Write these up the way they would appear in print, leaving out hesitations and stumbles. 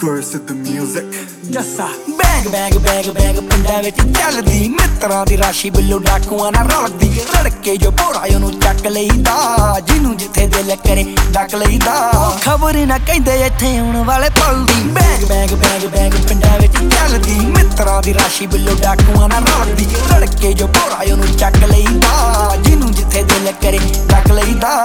Burst of the music Jassa ਬੈਗ ਬੈਗ ਬੈਗ ਬੈਗ ਪਿੰਡਾਂ ਵਿੱਚ ਚੱਲਦੀ ਮਿੱਤਰਾਂ ਦੀ ਰਾਸ਼ੀ ਬਿੱਲੋ ਡਾਕੂਆਂ ਨਾਲ ਰਲਦੀ ਰੜਕੇ ਜੋ ਭੋਰਾ ਉਹਨੂੰ ਚੱਕ ਲਈਦਾ ਜਿਹਨੂੰ ਜਿੱਥੇ ਦਿਲ ਕਰੇ ਡੱਕ ਲਈਦਾ ਖਬਰ ਨਾ ਕਹਿੰਦੇ ਇੱਥੇ ਆਉਣ ਵਾਲੇ ਪਲ ਦੀ ਬੈਗ ਬੈਗ ਬੈਗ ਬੈਗ ਪਿੰਡਾਂ ਵਿੱਚ ਚੱਲਦੀ ਮਿੱਤਰਾਂ ਦੀ ਰਾਸ਼ੀ ਬਿੱਲੋ ਡਾਕੂਆਂ ਨਾਲ ਰਲਦੀ ਰੜਕੇ ਜੋ ਭੋਰਾ ਉਹਨੂੰ ਚੱਕ ਲਈਦਾ ਜਿਹਨੂੰ ਜਿੱਥੇ ਦਿਲ ਕਰੇ ਡੱਕ ਲਈਦਾ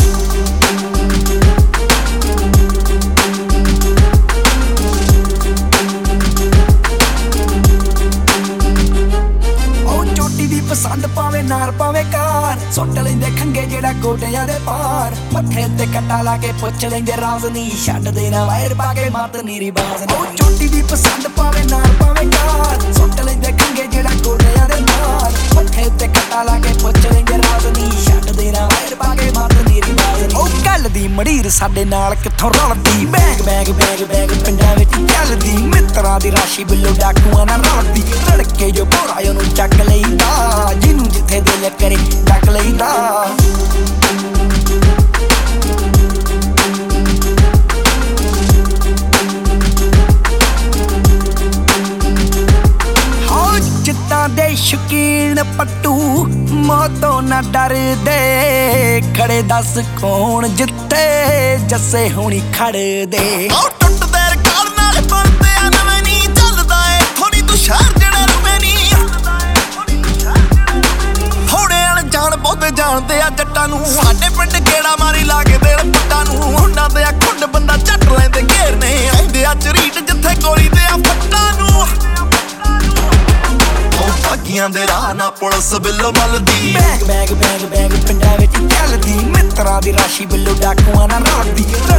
ਪਸੰਦ ਪਾਵੇ ਨਾਰ ਪਾਵੇ ਕਾਰ ਸੁੱਟ ਲੈਂਦੇ ਖੰਗੇ ਜਿਹੜਾ ਗੋਡਿਆਂ ਦੇ ਪਾਰ ਮੱਥੇ ਤੇ ਕੱਟਾ ਲਾ ਕੇ ਪੁੱਛ ਲੈਂਦੇ ਰਾਜ਼ ਨਹੀਂ ਛੱਡਦੇ ਨਾ ਵਾਇਰ ਪਾ ਕੇ ਮੱਤ ਨੀਰੀ ਬਾਜ਼ ਉਹ ਚੋਟੀ ਦੀ ਪਸੰਦ ਪਾਵੇ ਨਾਰ ਪਾਵੇ ਕਾਰ ਸੁੱਟ ਲੈਂਦੇ ਖੰਗੇ ਜਿਹੜਾ ਗੋਡਿਆਂ ਦੇ ਪਾਰ ਮੱਥੇ ਤੇ ਕੱਟਾ ਲਾ ਕੇ ਪੁੱਛ ਲੈਂਦੇ ਰਾਜ਼ ਨਹੀਂ ਛੱਡਦੇ ਨਾ ਵਾਇਰ ਪਾ ਕੇ ਮੱਤ ਨੀਰੀ ਬਾਜ਼ ਉਹ ਕੱਲ ਦੀ ਮੜੀਰ ਸਾਡੇ ਨਾਲ ਕਿੱਥੋਂ ਰਲਦੀ ਬੈਗ ਬੈਗ ਬੈਗ ਬੈਗ ਪਿੰਡਾਂ ਵਿੱਚ ਚੱਲਦੀ ਮਿੱਤਰਾਂ ਦੀ ਰਾਸ਼ੀ ਬਿੱਲੋ ਡਾਕੂਆਂ ਨਾਲ ਰਲਦੀ ਲੜਕੇ ਜੋ ਭੋਰਾ ਉਹਨੂੰ ਚੱਕ ਲਈਦਾ ਜਿਹਨੂੰ ਜਿੱਥੇ ਦਿਲ ਕਰੇ ਡੱਕ ਲਈਦਾ ਹੋ ਜਿੱਦਾਂ ਦੇ ਸ਼ੌਕੀਨ ਪੱਟੂ ਮੌਤੋਂ ਨਾ ਡਰਦੇ ਖੜੇ ਦੱਸ ਕੌਣ ਜਿੱਤੇ ਜੱਸੇ ਹੋਣੀ ਖੜਦੇ ਟੁੱਟਦੇ ਰਿਕਾਰਡ ਨਾਲ ਬਣਦੇ ਆ ਨਵੇਂ ਨਹੀਂ ਚੱਲਦਾ ਏ ਥੋੜੀ ਤੂੰ ਸ਼ਹਿਰ ਜਿਹੜਾ ਰੁਵੇ ਨਹੀਂ ਜਾਣ ਬਹੁਤੇ ਜਾਣਦੇ ਆ ਜੱਟਾਂ ਨੂੰ ਸਾਡੇ ਪਿੰਡ ਗੇੜਾ ਮਾਰੀ ਲਾ ਕੇ ਦਿਲ ਪੱਟਾਂ ਨੂੰ ਉਹਨਾਂ ਦੇ ਆ ਖੁੰਡ ਬੰਦਾ ਝੱਟ ਲੈਂਦੇ ਘੇਰਨੇ ਆਉਂਦੇ ਆ ਚਰੀਟ ਜਿੱਥੇ ਗੋਲੀ ਦੇ ਆ ਫੱਟਾਂ ਨੂੰ ਉਹ ਭਾਗੀਆਂ ਦੇ ਰਾਹ ਨਾ ਪੁਲਿਸ ਬਿੱਲੋ ਮਲਦੀ ਬੈਗ ਬੈਗ ਬੈਗ ਬੈਗ ਪਿੰਡਾਂ ਵਿੱਚ ਚੱਲਦੀ ਮਿੱਤਰਾਂ ਦੀ ਰਾਸ਼ੀ ਬਿੱਲੋ ਡਾਕੂਆਂ ਨਾਲ ਰਲਦੀ